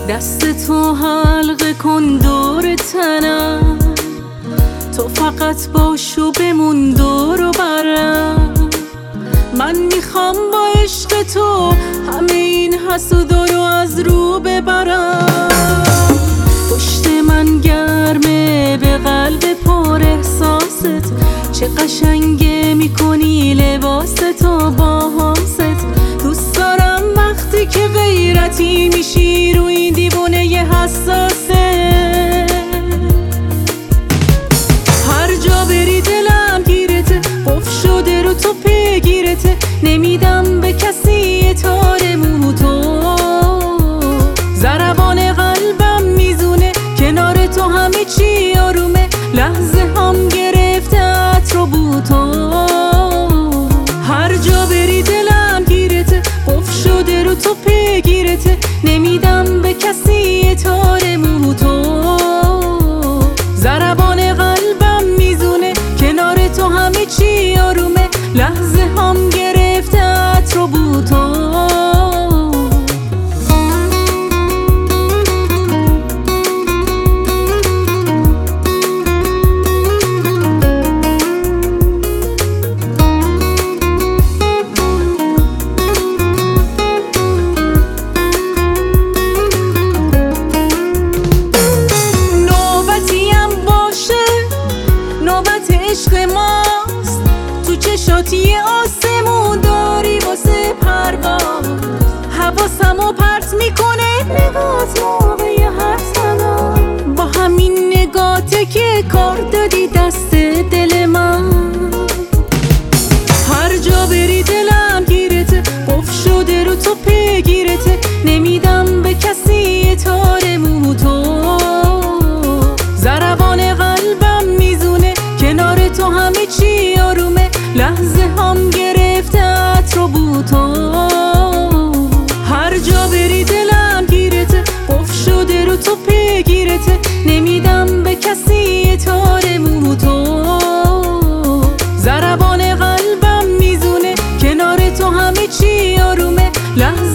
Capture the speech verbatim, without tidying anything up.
دست تو حلقه کن دور تنم، تو فقط باش و بمون دور و برم. من میخوام با عشق تو همه این حسودا رو از رو ببرم. پشت من گرمه به قلب پر احساست، چه قشنگه میکنی لباس تو با حاست. دوست دارم وقتی که غیرتی میشی رو این دیوونه ی حساسه. هر جا بری دلم گیرته، قف شده رو تو پیگیرته. نمیدم به کسی تار مو تو، ضربان قلبم میزونه کنار تو همه چی آرومه. لحظه هم گرفته عطر و بو تو. هر جا بری دلم گیرته، قف شده رو تو پیگیرته. نمیدم به کسی تار مو تو، ضربان قلبم میزونه کنار تو همه چی آرومه. لحظه هم گرفته عطر و بو تو. عشق ماست تو چشات یه آسمون داری واسه پرواز. حواسمو پرت میکنه نگات موقع حرف زدن. با همین نگاته که کار دادی دست دل من. هر جا بری دلم گیرته، قف شده رو تو پیگیرته. نمیدم به کسی تار مو تو، ضربان قلبم میزونه کنار تو همه چی آرومه. لحظه هم گرفته عطر و بو تو. هر جا بری دلم گیرته، قف شده رو تو پیگیرته. نمیدم به کسی تار مو تو، ضربان قلبم میزونه کنار تو همه چی آرومه. لحظه